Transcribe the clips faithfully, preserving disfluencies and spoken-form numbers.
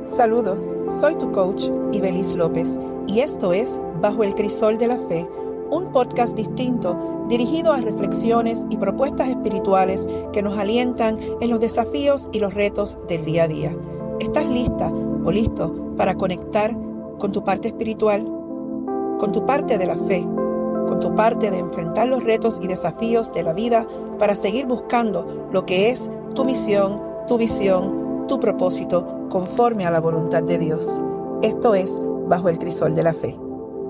Saludos, soy tu coach Ibelis López y esto es Bajo el Crisol de la Fe, un podcast distinto dirigido a reflexiones y propuestas espirituales que nos alientan en los desafíos y los retos del día a día. ¿Estás lista o listo para conectar con tu parte espiritual, con tu parte de la fe, con tu parte de enfrentar los retos y desafíos de la vida para seguir buscando lo que es tu misión, tu visión, tu propósito conforme a la voluntad de Dios? Esto es Bajo el Crisol de la Fe.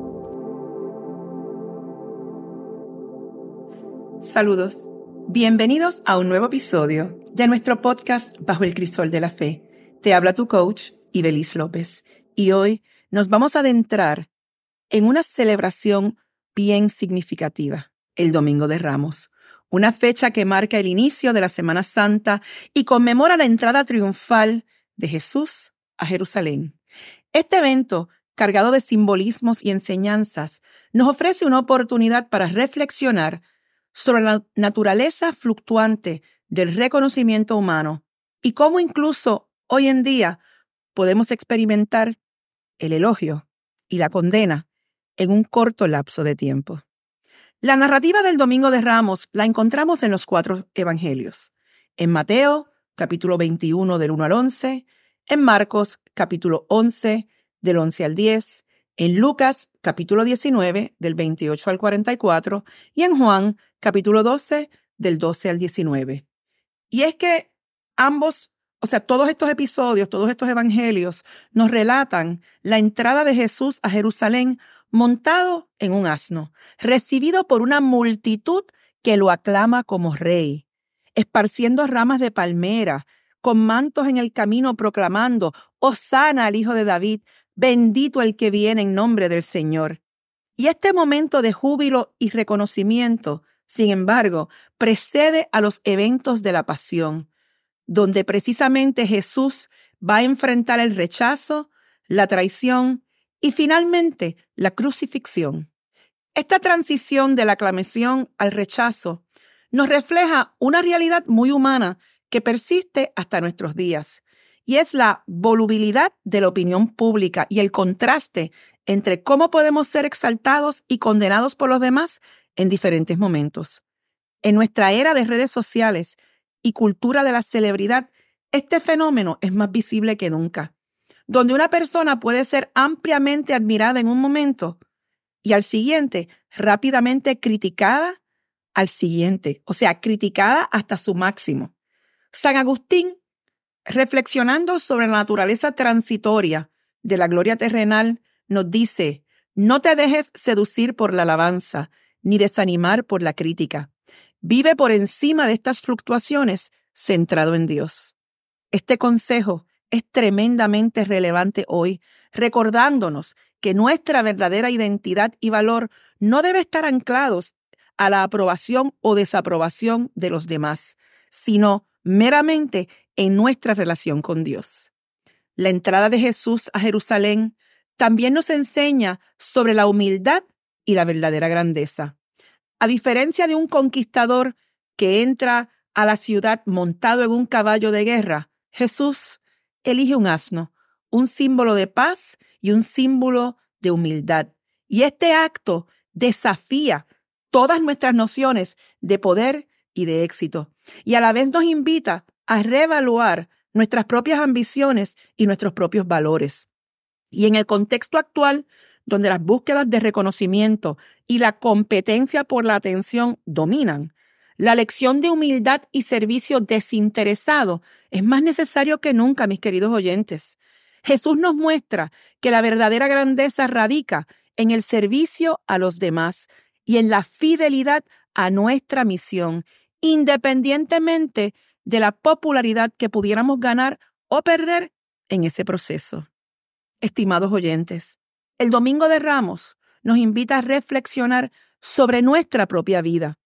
Saludos, bienvenidos a un nuevo episodio de nuestro podcast Bajo el Crisol de la Fe. Te habla tu coach Ibelis López y hoy nos vamos a adentrar en una celebración bien significativa, el Domingo de Ramos. Una fecha que marca el inicio de la Semana Santa y conmemora la entrada triunfal de Jesús a Jerusalén. Este evento, cargado de simbolismos y enseñanzas, nos ofrece una oportunidad para reflexionar sobre la naturaleza fluctuante del reconocimiento humano y cómo incluso hoy en día podemos experimentar el elogio y la condena en un corto lapso de tiempo. La narrativa del Domingo de Ramos la encontramos en los cuatro evangelios. En Mateo, capítulo veintiuno, del uno al once. En Marcos, capítulo once, del once al diez. En Lucas, capítulo diecinueve, del veintiocho al cuarenta y cuatro. Y en Juan, capítulo doce, del doce al diecinueve. Y es que ambos, o sea, todos estos episodios, todos estos evangelios, nos relatan la entrada de Jesús a Jerusalén montado en un asno, recibido por una multitud que lo aclama como rey, esparciendo ramas de palmera, con mantos en el camino proclamando, Hosana al Hijo de David, bendito el que viene en nombre del Señor. Y este momento de júbilo y reconocimiento, sin embargo, precede a los eventos de la pasión, donde precisamente Jesús va a enfrentar el rechazo, la traición y finalmente la crucifixión. Esta transición de la aclamación al rechazo nos refleja una realidad muy humana que persiste hasta nuestros días, y es la volubilidad de la opinión pública y el contraste entre cómo podemos ser exaltados y condenados por los demás en diferentes momentos. En nuestra era de redes sociales y cultura de la celebridad, este fenómeno es más visible que nunca, donde una persona puede ser ampliamente admirada en un momento y al siguiente rápidamente criticada al siguiente, o sea, criticada hasta su máximo. San Agustín, reflexionando sobre la naturaleza transitoria de la gloria terrenal, nos dice: no te dejes seducir por la alabanza, ni desanimar por la crítica. Vive por encima de estas fluctuaciones, centrado en Dios. Este consejo es tremendamente relevante hoy, recordándonos que nuestra verdadera identidad y valor no debe estar anclados a la aprobación o desaprobación de los demás, sino meramente en nuestra relación con Dios. La entrada de Jesús a Jerusalén también nos enseña sobre la humildad y la verdadera grandeza. A diferencia de un conquistador que entra a la ciudad montado en un caballo de guerra, Jesús elige un asno, un símbolo de paz y un símbolo de humildad. Y este acto desafía todas nuestras nociones de poder y de éxito. Y a la vez nos invita a reevaluar nuestras propias ambiciones y nuestros propios valores. Y en el contexto actual, donde las búsquedas de reconocimiento y la competencia por la atención dominan, la lección de humildad y servicio desinteresado es más necesario que nunca, mis queridos oyentes. Jesús nos muestra que la verdadera grandeza radica en el servicio a los demás y en la fidelidad a nuestra misión, independientemente de la popularidad que pudiéramos ganar o perder en ese proceso. Estimados oyentes, el Domingo de Ramos nos invita a reflexionar sobre nuestra propia vida.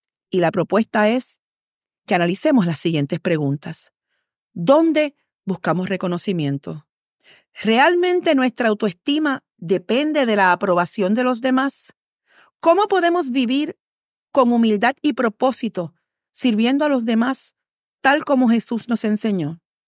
Y la propuesta es que analicemos las siguientes preguntas. ¿Dónde buscamos reconocimiento? ¿Realmente nuestra autoestima depende de la aprobación de los demás? ¿Cómo podemos vivir con humildad y propósito, sirviendo a los demás, tal como Jesús nos enseñó?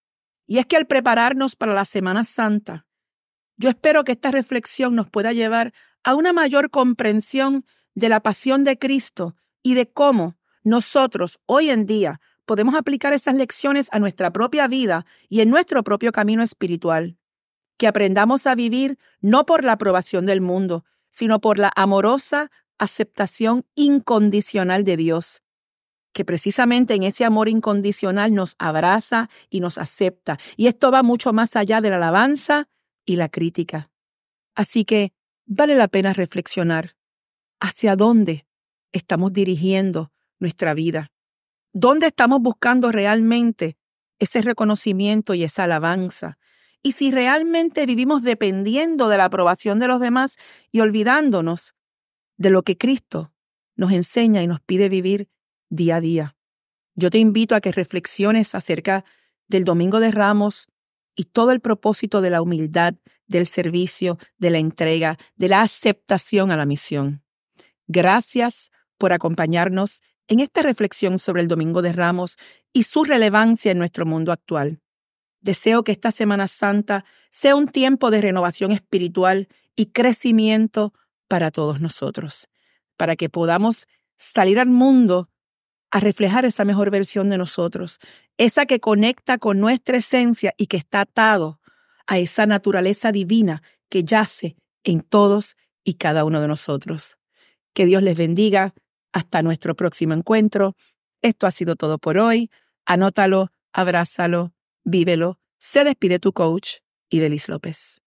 Y es que al prepararnos para la Semana Santa, yo espero que esta reflexión nos pueda llevar a una mayor comprensión de la pasión de Cristo y de cómo nosotros hoy en día podemos aplicar esas lecciones a nuestra propia vida y en nuestro propio camino espiritual. Que aprendamos a vivir no por la aprobación del mundo, sino por la amorosa aceptación incondicional de Dios, que precisamente en ese amor incondicional nos abraza y nos acepta. Y esto va mucho más allá de la alabanza y la crítica. Así que vale la pena reflexionar hacia dónde estamos dirigiendo nuestra vida. ¿Dónde estamos buscando realmente ese reconocimiento y esa alabanza? Y si realmente vivimos dependiendo de la aprobación de los demás y olvidándonos de lo que Cristo nos enseña y nos pide vivir día a día. Yo te invito a que reflexiones acerca del Domingo de Ramos y todo el propósito de la humildad, del servicio, de la entrega, de la aceptación a la misión. Gracias por acompañarnos en esta reflexión sobre el Domingo de Ramos y su relevancia en nuestro mundo actual. Deseo que esta Semana Santa sea un tiempo de renovación espiritual y crecimiento para todos nosotros, para que podamos salir al mundo a reflejar esa mejor versión de nosotros, esa que conecta con nuestra esencia y que está atado a esa naturaleza divina que yace en todos y cada uno de nosotros. Que Dios les bendiga. Hasta nuestro próximo encuentro. Esto ha sido todo por hoy. Anótalo, abrázalo, vívelo. Se despide tu coach, Ibelis López.